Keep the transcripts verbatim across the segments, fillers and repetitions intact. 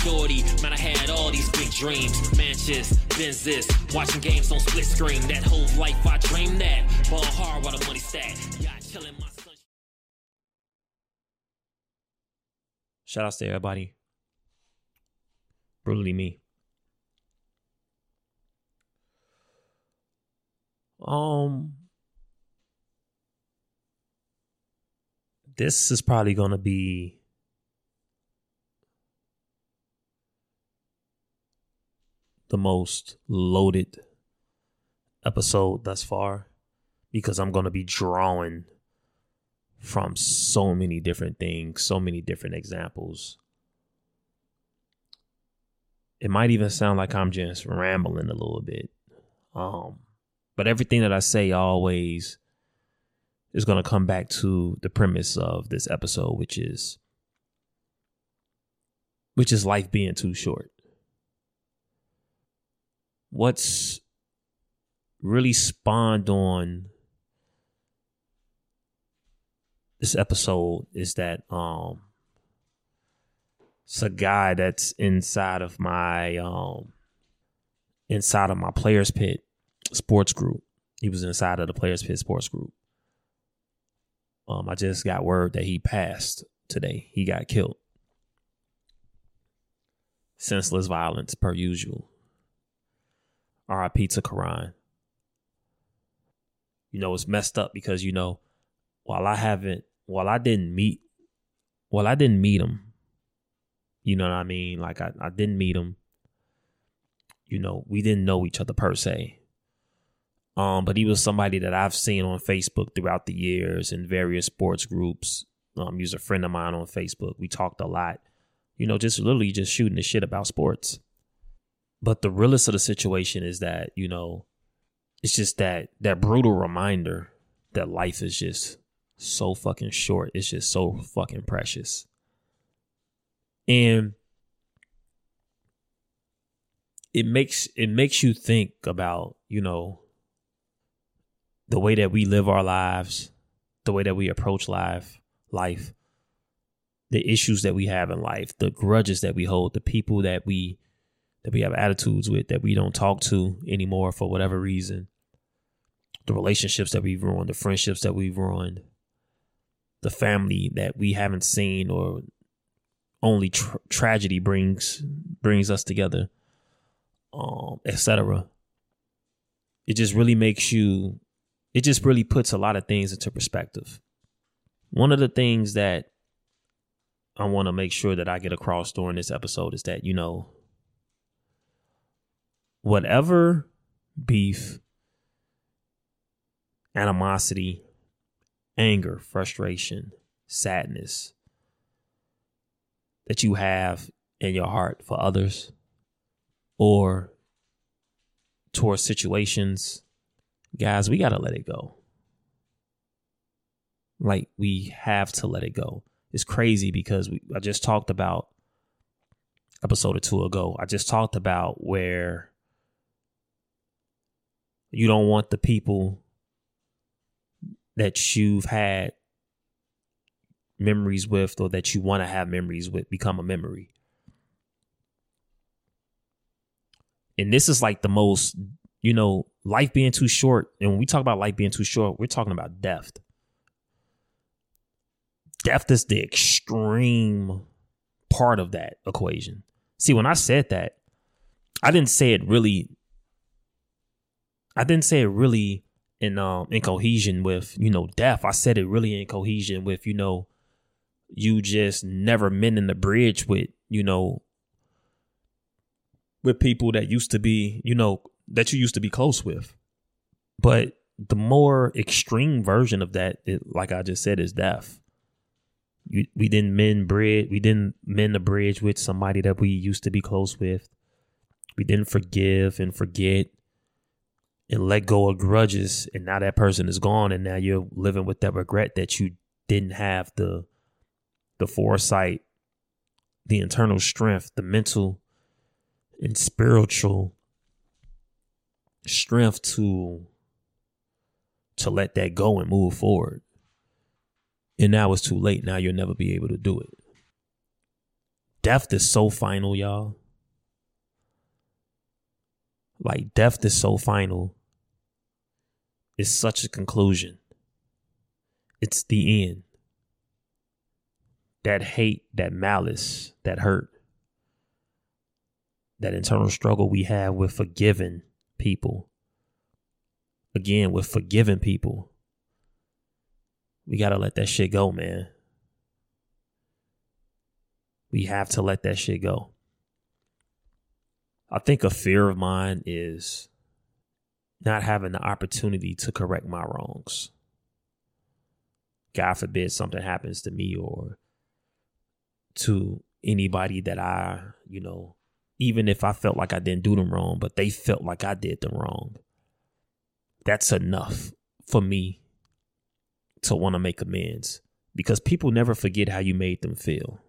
shorty. Man, I had all these big dreams. Manchester, Benzis, watching games on split screen. That whole life I dreamed that. Ball hard while the money stacked. Yeah, chilling my son. Shout outs to everybody. Brutally me. Um, this is probably gonna be the most loaded episode thus far because I'm gonna be drawing from so many different things, so many different examples. It might even sound like I'm just rambling a little bit. Um, but everything that I say always is going to come back to the premise of this episode, which is, which is life being too short. What's really spawned on this episode is that um, it's a guy that's inside of my um, inside of my Players Pit sports group. He was inside of the Players Pit sports group. Um, I just got word that he passed today. He got killed. Senseless violence per usual. R I P to Karan. You know, it's messed up because, you know, while I haven't, while I didn't meet, while I didn't meet him, you know what I mean? Like I, I didn't meet him. You know, we didn't know each other per se. Um, but he was somebody that I've seen on Facebook throughout the years in various sports groups. Um, he was a friend of mine on Facebook. We talked a lot, you know, just literally just shooting the shit about sports. But the realest of the situation is that, you know, it's just that that brutal reminder that life is just so fucking short. It's just so fucking precious. And it makes it makes you think about, you know, the way that we live our lives, the way that we approach life, life, the issues that we have in life, the grudges that we hold, the people that we that we have attitudes with, that we don't talk to anymore for whatever reason, the relationships that we've ruined, the friendships that we've ruined, the family that we haven't seen or only tra- tragedy brings brings us together, um, et cetera. It just really makes you, it just really puts a lot of things into perspective. One of the things that I want to make sure that I get across during this episode is that, you know, whatever beef, animosity, anger, frustration, sadness that you have in your heart for others or towards situations, guys, we got to let it go. Like, we have to let it go. It's crazy because we, I just talked about episode or two ago. I just talked about where you don't want the people that you've had memories with or that you want to have memories with become a memory. And this is like the most, you know, life being too short. And when we talk about life being too short, we're talking about death. Death is the extreme part of that equation. See, when I said that, I didn't say it really. I didn't say it really in um in cohesion with, you know, death. I said it really in cohesion with, you know, you just never mending the bridge with, you know, with people that used to be, you know, that you used to be close with. But the more extreme version of that, it, like I just said, is death. You, we didn't mend bridge. We didn't mend the bridge with somebody that we used to be close with. We didn't forgive and forget and let go of grudges. And now that person is gone. And now you're living with that regret that you didn't have the, the foresight, the internal strength, the mental and spiritual strength to, to let that go and move forward. And now it's too late. Now you'll never be able to do it. death is so final, y'all. Like, death is so final. It's such a conclusion. It's the end. That hate, that malice, that hurt, that internal struggle we have with forgiving people. Again, with forgiving people. We got to let that shit go, man. We have to let that shit go. I think a fear of mine is not having the opportunity to correct my wrongs. God forbid something happens to me or to anybody that I, you know, even if I felt like I didn't do them wrong, but they felt like I did them wrong. That's enough for me to want to make amends, because people never forget how you made them feel.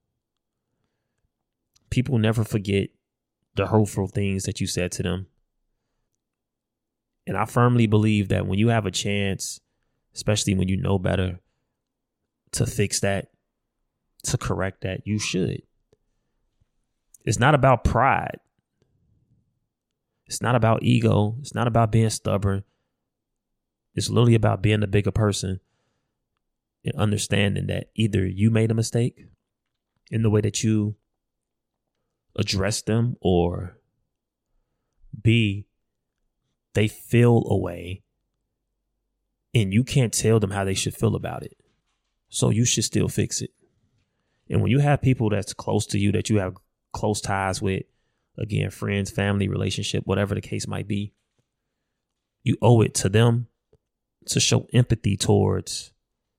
People never forget the hurtful things that you said to them. And I firmly believe that when you have a chance, especially when you know better, to fix that, to correct that, you should. It's not about pride. It's not about ego. It's not about being stubborn. It's literally about being the bigger person and understanding that either you made a mistake in the way that you address them, or B, they feel a way and you can't tell them how they should feel about it. So you should still fix it. And when you have people that's close to you, that you have close ties with, again, friends, family, relationship, whatever the case might be, you owe it to them to show empathy towards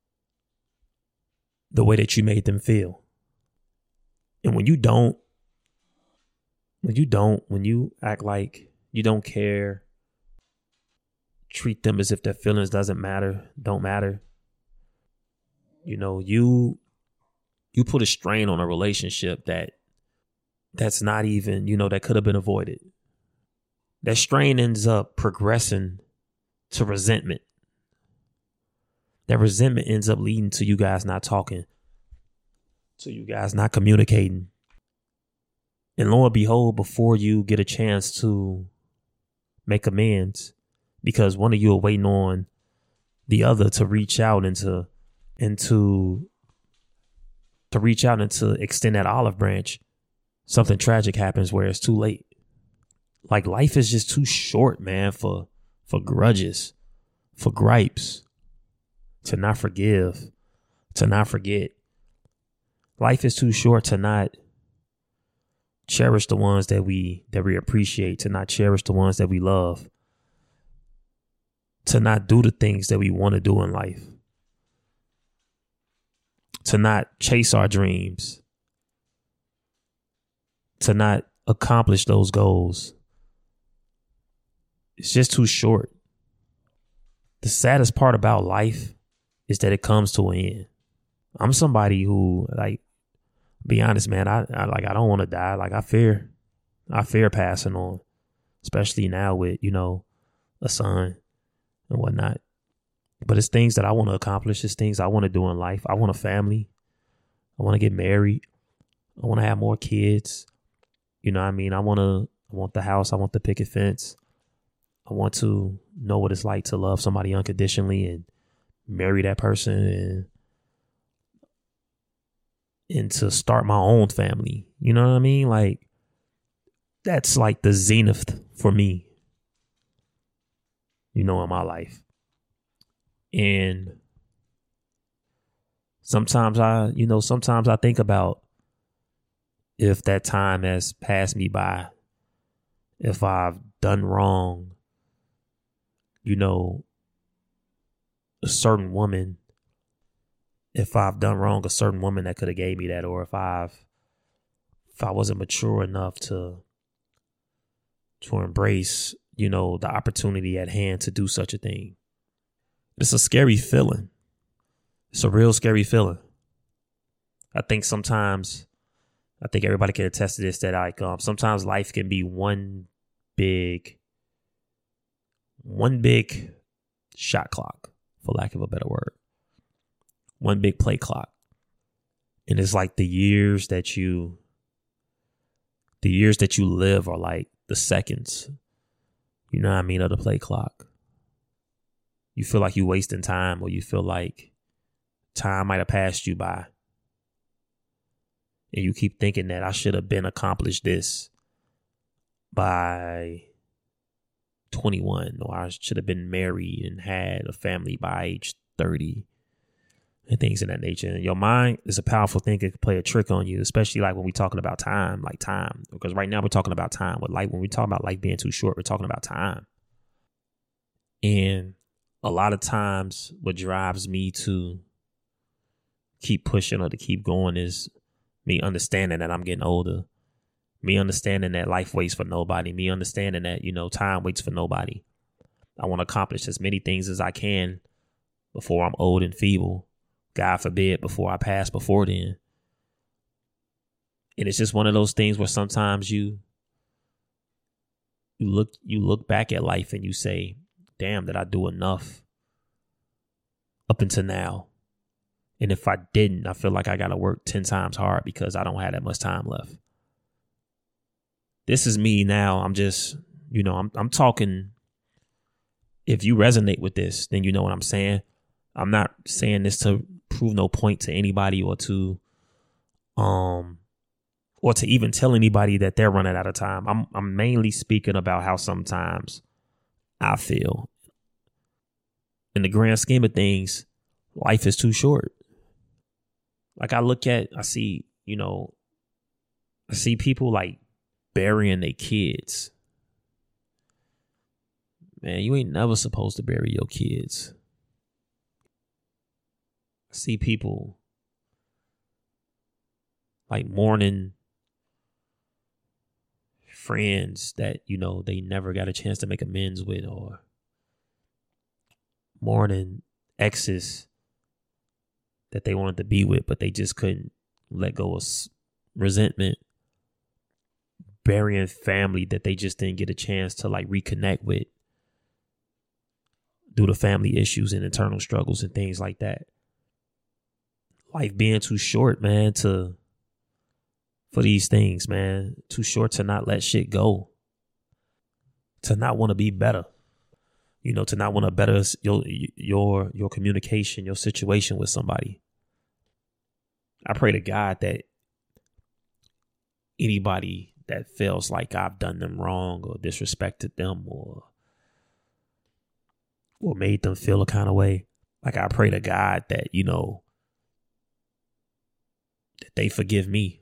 the way that you made them feel. And when you don't, when you don't, when you act like you don't care, treat them as if their feelings doesn't matter, don't matter, you know, you, you put a strain on a relationship that that's not even, you know, that could have been avoided. That strain ends up progressing to resentment. That resentment ends up leading to you guys not talking, to you guys not communicating. And lo and behold, before you get a chance to make amends, because one of you are waiting on the other to reach out and to, and to, to reach out and to extend that olive branch, something tragic happens where it's too late. Like, life is just too short, man, for, for grudges, for gripes, to not forgive, to not forget. Life is too short to not cherish the ones that we, that we appreciate, to not cherish the ones that we love, to not do the things that we want to do in life, to not chase our dreams, to not accomplish those goals. It's just too short. The saddest part about life is that it comes to an end. I'm somebody who, like, be honest, man, I, I like, I don't want to die. Like, I fear, I fear passing on, especially now with, you know, a son and whatnot. But it's things that I want to accomplish. It's things I want to do in life. I want a family. I want to get married. I want to have more kids. You know what I mean? I want to, I want the house. I want the picket fence. I want to know what it's like to love somebody unconditionally and marry that person and, and to start my own family. You know what I mean? Like, that's like the zenith for me, you know, in my life. And sometimes I, you know, sometimes I think about if that time has passed me by, if I've done wrong, you know, a certain woman, if I've done wrong, a certain woman that could have gave me that, or if I've, if I wasn't mature enough to, to embrace, you know, the opportunity at hand to do such a thing. It's a scary feeling. It's a real scary feeling. I think sometimes, I think everybody can attest to this, that like, um, sometimes life can be one big, one big shot clock, for lack of a better word. One big play clock. And it's like the years that you The years that you live are like the seconds, you know what I mean, of the play clock. You feel like you're wasting time, or you feel like time might have passed you by. And you keep thinking that I should have been accomplished this by twenty-one, or I should have been married and had a family by age thirty, and things of that nature. And your mind is a powerful thing. It can play a trick on you, especially like when we're talking about time, like time. Because right now we're talking about time. But like when we talk about life being too short, we're talking about time. And a lot of times what drives me to keep pushing or to keep going is me understanding that I'm getting older. Me understanding that life waits for nobody. Me understanding that, you know, time waits for nobody. I want to accomplish as many things as I can before I'm old and feeble. God forbid, before I pass before then. And it's just one of those things where sometimes you you look you look back at life and you say, damn, did I do enough up until now? And if I didn't, I feel like I got to work ten times hard because I don't have that much time left. This is me now. I'm just, you know, I'm I'm talking. If you resonate with this, then you know what I'm saying. I'm not saying this to prove no point to anybody or to um or to even tell anybody that they're running out of time. I'm I'm mainly speaking about how sometimes I feel. In the grand scheme of things, life is too short. Like I look at, I see, you know, I see people like burying their kids. Man, you ain't never supposed to bury your kids. I see people like mourning friends that, you know, they never got a chance to make amends with, or mourning exes that they wanted to be with, but they just couldn't let go of resentment. Burying family that they just didn't get a chance to like reconnect with due to family issues and internal struggles and things like that. Life being too short, man, to for these things, man. Too short to not let shit go. To not want to be better. You know, to not want to better your your your communication, your situation with somebody. I pray to God that anybody that feels like I've done them wrong or disrespected them or or made them feel a kind of way, like I pray to God that, you know, that they forgive me.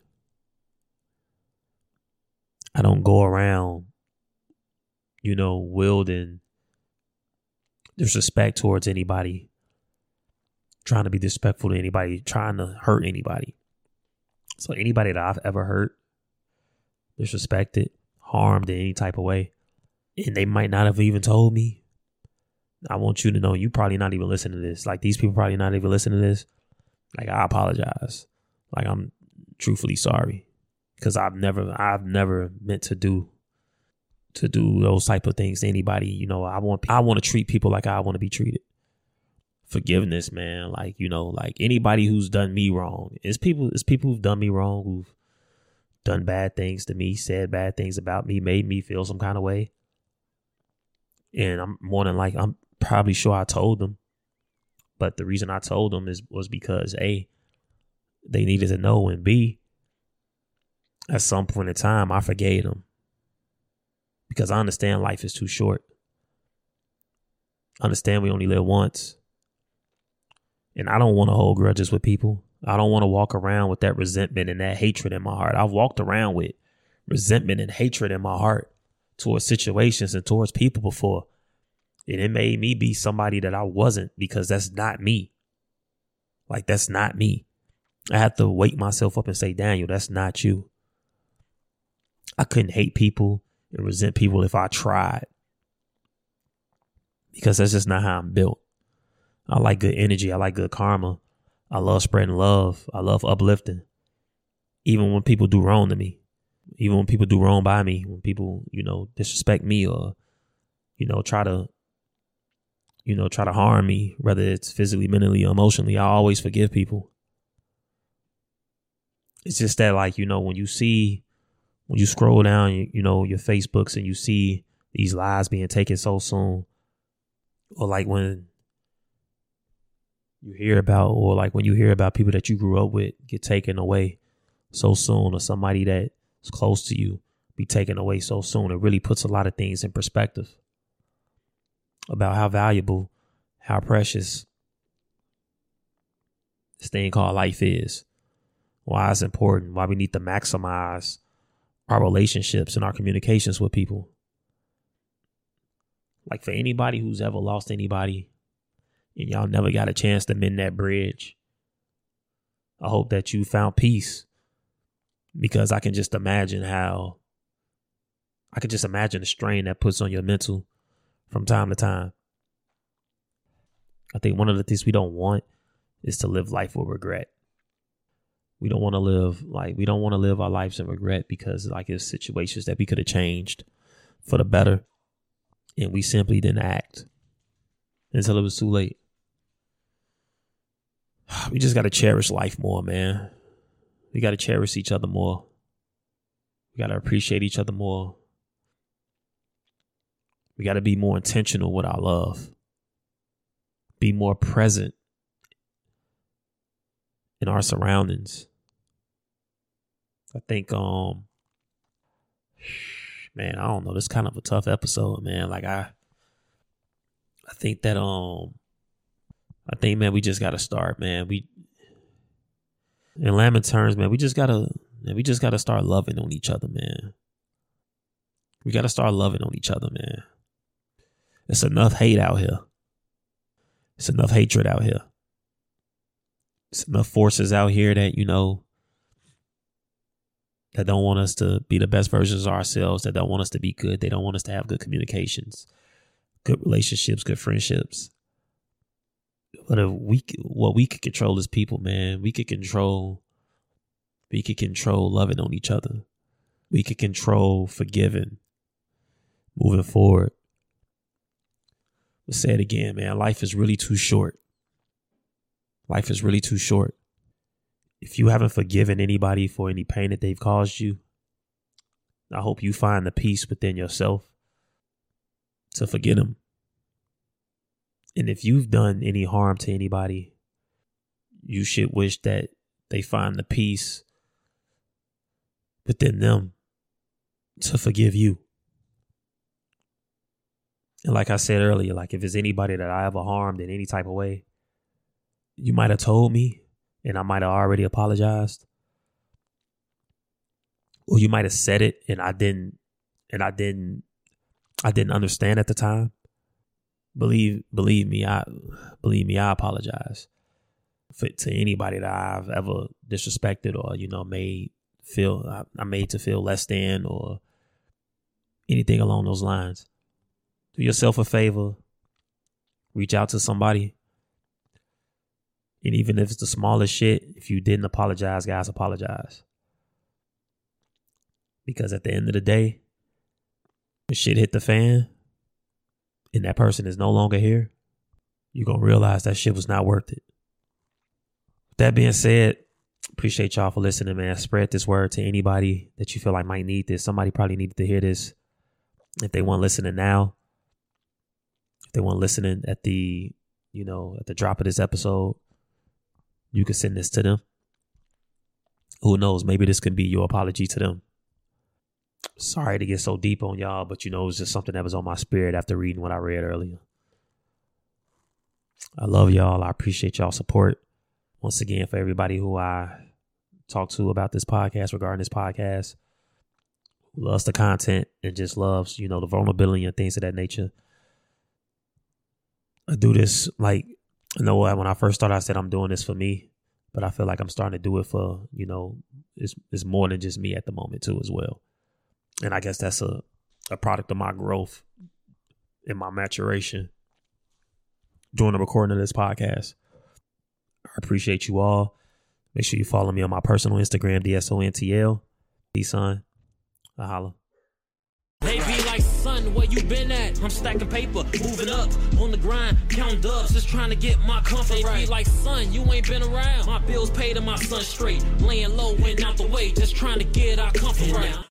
I don't go around, you know, wielding disrespect towards anybody, trying to be disrespectful to anybody, trying to hurt anybody. So anybody that I've ever hurt, disrespected, harmed in any type of way, and they might not have even told me, I want you to know you probably not even listening to this. Like these people probably not even listening to this. Like I apologize. Like I'm truthfully sorry. Because I've never, I've never meant to do, to do those type of things to anybody. You know, I want, I want to treat people like I want to be treated. Forgiveness, man. Like, you know, like anybody who's done me wrong. It's people, it's people who've done me wrong, who've done bad things to me, said bad things about me, made me feel some kind of way. And I'm more than like, I'm probably sure I told them. But the reason I told them is was because A, they needed to know, and B, at some point in time, I forgave them. Because I understand life is too short. I understand we only live once. And I don't want to hold grudges with people. I don't want to walk around with that resentment and that hatred in my heart. I've walked around with resentment and hatred in my heart towards situations and towards people before. And it made me be somebody that I wasn't, because that's not me. Like, that's not me. I had to wake myself up and say, Daniel, that's not you. I couldn't hate people and resent people if I tried, because that's just not how I'm built. I like good energy. I like good karma. I love spreading love. I love uplifting. Even when people do wrong to me, even when people do wrong by me, when people, you know, disrespect me or, you know, try to, you know, try to harm me, whether it's physically, mentally, or emotionally, I always forgive people. It's just that, like, you know, when you see when you scroll down, you, you know, your Facebooks and you see these lives being taken so soon, or like when you hear about, or like when you hear about people that you grew up with get taken away so soon, or somebody that's close to you be taken away so soon, it really puts a lot of things in perspective about how valuable, how precious this thing called life is, why it's important, why we need to maximize our relationships and our communications with people. Like for anybody who's ever lost anybody and y'all never got a chance to mend that bridge, I hope that you found peace, because I can just imagine how, I can just imagine the strain that puts on your mental from time to time. I think one of the things we don't want is to live life with regret. We don't want to live like, we don't want to live our lives in regret, because like it's situations that we could have changed for the better, and we simply didn't act until it was too late. We just got to cherish life more, man. We got to cherish each other more. We got to appreciate each other more. We got to be more intentional with our love. Be more present in our surroundings. I think, um, man, I don't know. This is kind of a tough episode, man. Like I, I think that, um, I think, man, we just got to start, man. We, in layman terms, man, we just gotta, man, we just gotta start loving on each other, man. We gotta start loving on each other, man. It's enough hate out here. It's enough hatred out here. It's enough forces out here that, you know, that don't want us to be the best versions of ourselves, that don't want us to be good. They don't want us to have good communications, good relationships, good friendships. But if we, what we could control as people, man, we could control, we could control loving on each other. We could control forgiving, moving forward. Let's say it again, man. Life is really too short. Life is really too short. If you haven't forgiven anybody for any pain that they've caused you, I hope you find the peace within yourself to forget them. And if you've done any harm to anybody, you should wish that they find the peace within them to forgive you. And like I said earlier, like if it's anybody that I ever harmed in any type of way, you might have told me and I might have already apologized. Or you might have said it and I didn't, and I didn't, I didn't understand at the time. Believe, believe me, I believe me, I apologize for, to anybody that I've ever disrespected or, you know, made feel, I, I made to feel less than or anything along those lines. Do yourself a favor, reach out to somebody. And even if it's the smallest shit, if you didn't apologize, guys, apologize. Because at the end of the day, when shit hit the fan, and that person is no longer here, you're going to realize that shit was not worth it. With that being said, appreciate y'all for listening, man. Spread this word to anybody that you feel like might need this. Somebody probably needed to hear this. If they weren't listening now, if they weren't listening at the, you know, at the drop of this episode, you can send this to them. Who knows? Maybe this could be your apology to them. Sorry to get so deep on y'all, but you know, it was just something that was on my spirit after reading what I read earlier. I love y'all. I appreciate y'all support. Once again, for everybody who I talked to about this podcast, regarding this podcast, who loves the content and just loves, you know, the vulnerability and things of that nature. I do this, like, I know when I first started, I said I'm doing this for me, but I feel like I'm starting to do it for, you know, it's, it's more than just me at the moment too as well. And I guess that's a, a product of my growth and my maturation during the recording of this podcast. I appreciate you all. Make sure you follow me on my personal Instagram, D S O N T L. D-Son. I holla. They be like, son, where you been at? I'm stacking paper, moving up on the grind, counting dubs, just trying to get my comfort right. They be like, son, you ain't been around. My bills paid and my son straight, laying low and out the way, just trying to get our comfort right.